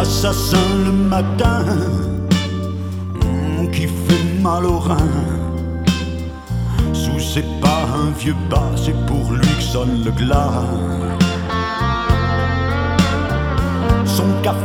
assassin le matin, qui fait mal au rein. Sous ses pas un vieux bas, c'est pour lui que sonne le glas.